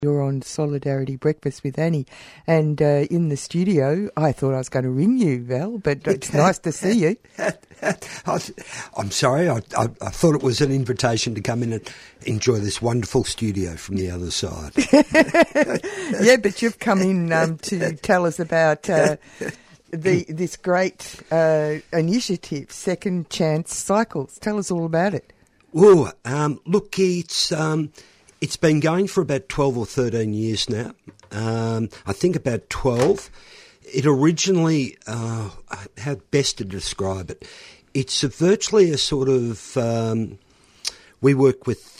You're on Solidarity Breakfast with Annie, and in the studio, I thought I was going to ring you, Val, but it's nice to see you. I'm sorry, I thought it was an invitation to come in and enjoy this wonderful studio from the other side. Yeah, but you've come in to tell us about this great initiative, Second Chance Cycles. Tell us all about it. Oh, look, it's been going for about 12 or 13 years now. I think about 12. It originally, how best to describe it? It's virtually a sort of, we work with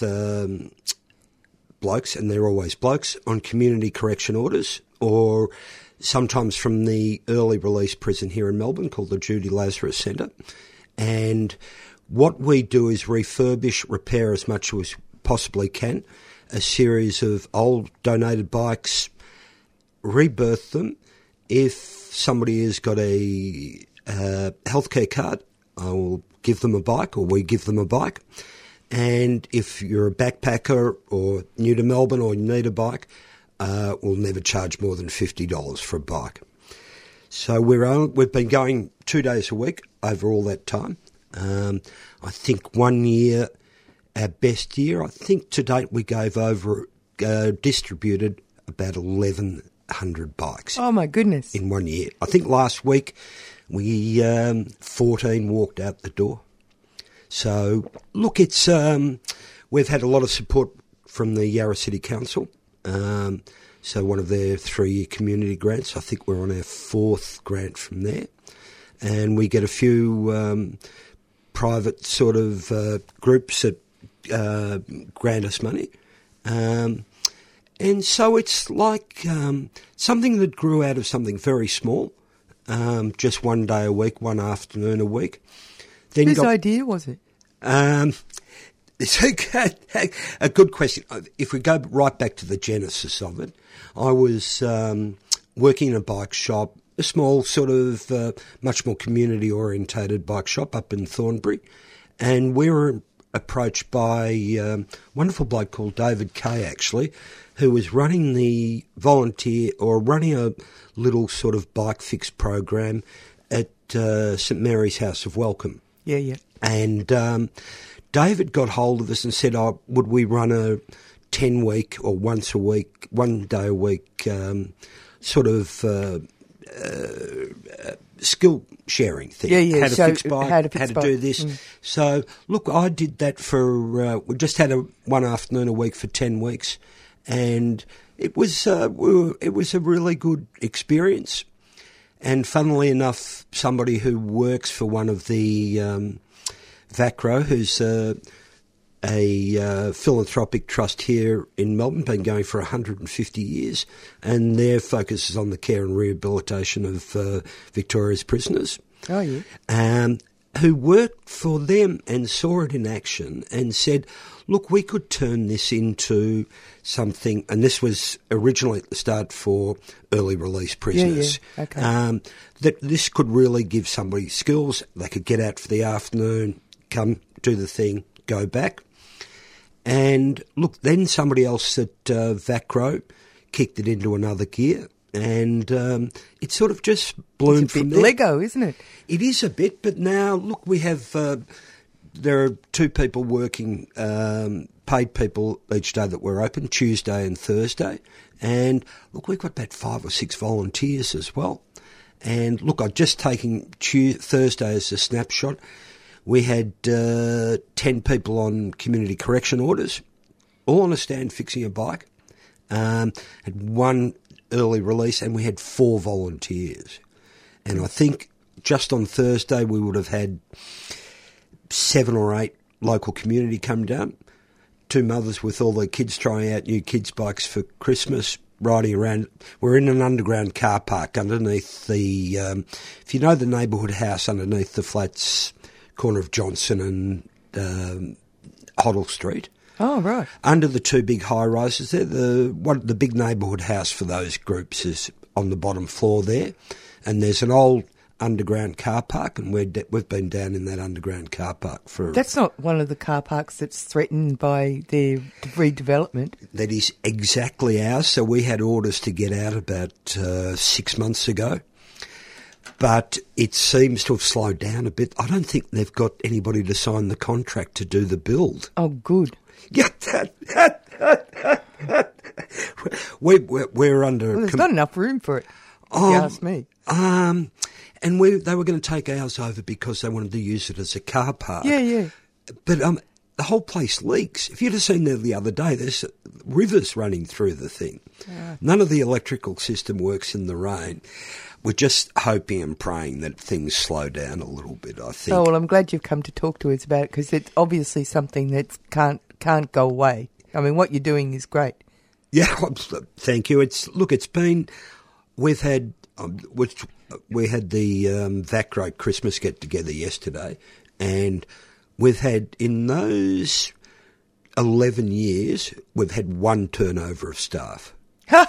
blokes, and they're always blokes, on community correction orders, or sometimes from the early release prison here in Melbourne called the Judy Lazarus Centre. And what we do is refurbish, repair as much as possibly can, a series of old donated bikes, rebirth them. If somebody has got a healthcare card, I will give them a bike, or we give them a bike. And if you're a backpacker or new to Melbourne or you need a bike, we'll never charge more than $50 for a bike. So we've been going 2 days a week over all that time. I think 1 year, our best year, I think to date we gave over, distributed about 1,100 bikes. Oh my goodness. In 1 year. I think last week we 14 walked out the door. So look, it's we've had a lot of support from the Yarra City Council. So one of their 3-year community grants. I think we're on our 4th grant from there. And we get a few private sort of groups that grant us money. And so it's like something that grew out of something very small, just 1 day a week, one afternoon a week. Then whose idea was it? It's a good question. If we go right back to the genesis of it, I was working in a bike shop, a small sort of much more community-orientated bike shop up in Thornbury, and we were approached by a wonderful bloke called David Kay, actually, who was running a little sort of bike fix program at St Mary's House of Welcome. Yeah. And David got hold of us and said, would we run a 10-week or once a week, 1 day a week sort of skill sharing thing. Yeah. How to fix bike, how to do this. So, look, I did that for, we just had one afternoon a week for 10 weeks, and it was a really good experience. And funnily enough, somebody who works for one of the VACRO, who's a philanthropic trust here in Melbourne, been going for 150 years, and their focus is on the care and rehabilitation of Victoria's prisoners. Oh, yeah. Who worked for them and saw it in action and said, look, we could turn this into something, and this was originally at the start for early release prisoners. Yeah. Okay. That this could really give somebody skills. They could get out for the afternoon, come, do the thing, go back. And look, then somebody else at VACRO kicked it into another gear, and it sort of just bloomed it's a from bit there. Lego, isn't it? It is a bit, but now, look, we have, there are 2 people working, paid people each day that we're open, Tuesday and Thursday. And look, we've got about 5 or 6 volunteers as well. And look, I've just taken Thursday as a snapshot. We had 10 people on community correction orders, all on a stand fixing a bike. Had 1 early release, and we had 4 volunteers. And I think just on Thursday we would have had 7 or 8 local community come down, 2 mothers with all their kids trying out new kids' bikes for Christmas, riding around. We're in an underground car park underneath the, if you know the neighbourhood house underneath the flats, corner of Johnson and Hoddle Street. Oh, right. Under the 2 big high-rises there, the big neighbourhood house for those groups is on the bottom floor there, and there's an old underground car park, and we've been down in that underground car park for... That's not one of the car parks that's threatened by their redevelopment. That is exactly ours. So we had orders to get out about 6 months ago. But it seems to have slowed down a bit. I don't think they've got anybody to sign the contract to do the build. Oh, good. Yeah, we're under... Well, there's not enough room for it, if you ask me. And they were going to take ours over because they wanted to use it as a car park. Yeah. But the whole place leaks. If you'd have seen there the other day, there's rivers running through the thing. Yeah. None of the electrical system works in the rain. We're just hoping and praying that things slow down a little bit, I think. Oh, well, I'm glad you've come to talk to us about it, because it's obviously something that can't go away. I mean, what you're doing is great. Yeah, thank you. We've had the VAC Christmas get-together yesterday, and we've had, in those 11 years, we've had one turnover of staff. Well,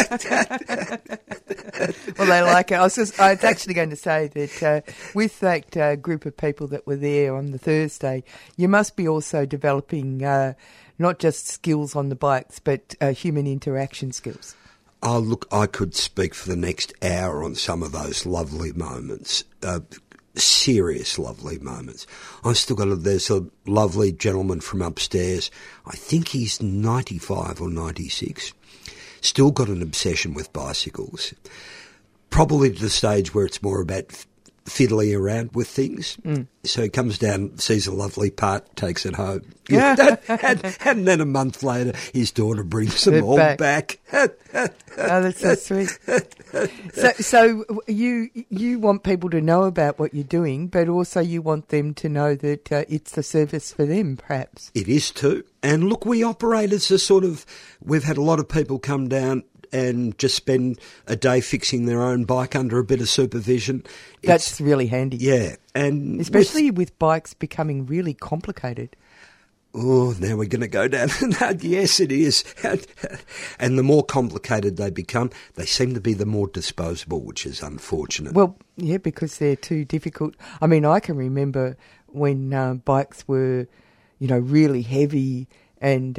they like it. I was actually going to say that with that group of people that were there on the Thursday, you must be also developing not just skills on the bikes, but human interaction skills. Oh, look, I could speak for the next hour on some of those lovely moments, serious lovely moments. There's a lovely gentleman from upstairs. I think he's 95 or 96. Still got an obsession with bicycles. Probably to the stage where it's more about fiddling around with things. Mm. So he comes down, sees a lovely part, takes it home. Yeah. And then a month later, his daughter brings them all back. Oh, that's so sweet. So you want people to know about what you're doing, but also you want them to know that it's the service for them, perhaps. It is too. And look, we operate as we've had a lot of people come down and just spend a day fixing their own bike under a bit of supervision. That's really handy. Yeah. And especially with bikes becoming really complicated. Oh, now we're going to go down. Yes, it is. And the more complicated they become, they seem to be the more disposable, which is unfortunate. Well, yeah, because they're too difficult. I mean, I can remember when bikes were, really heavy and,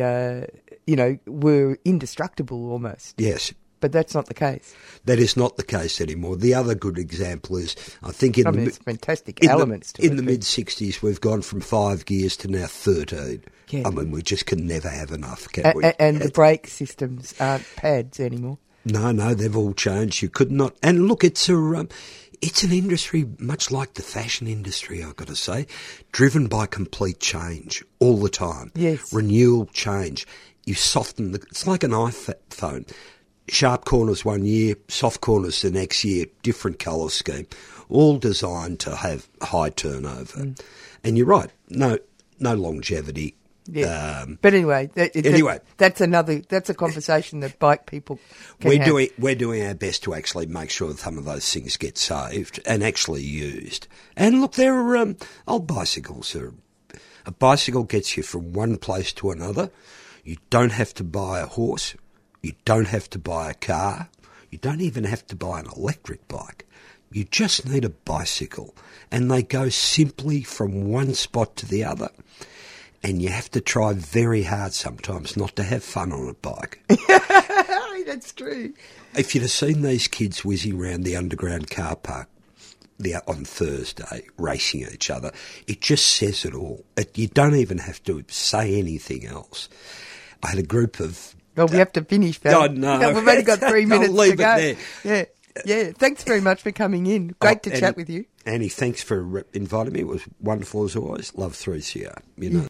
were indestructible almost. Yes. But that's not the case. That is not the case anymore. The other good example is, I think it's fantastic elements to it. In the mid-60s, we've gone from 5 gears to now 13. Yeah. I mean, we just can never have enough, can we? And the brake systems aren't pads anymore. No, they've all changed. You could not... And look, it's an industry much like the fashion industry, I've got to say, driven by complete change all the time. Yes. Renewal, change. You soften it's like an iPhone. Sharp corners one year, soft corners the next year, different colour scheme, all designed to have high turnover. Mm. And you're right, no longevity. Yeah. But anyway, that's a conversation that bike people can have. We're doing our best to actually make sure that some of those things get saved and actually used. And look, there are old bicycles. A bicycle gets you from one place to another. You don't have to buy a horse. You don't have to buy a car. You don't even have to buy an electric bike. You just need a bicycle. And they go simply from one spot to the other. And you have to try very hard sometimes not to have fun on a bike. That's true. If you'd have seen these kids whizzing around the underground car park on Thursday, racing each other, it just says it all. You don't even have to say anything else. I had a group of... Well, we have to finish, Val. Oh, no. We've only got 3 minutes to go. It there. Yeah. Thanks very much for coming in. Great to chat with you. Annie, thanks for inviting me. It was wonderful as always. Love 3CR.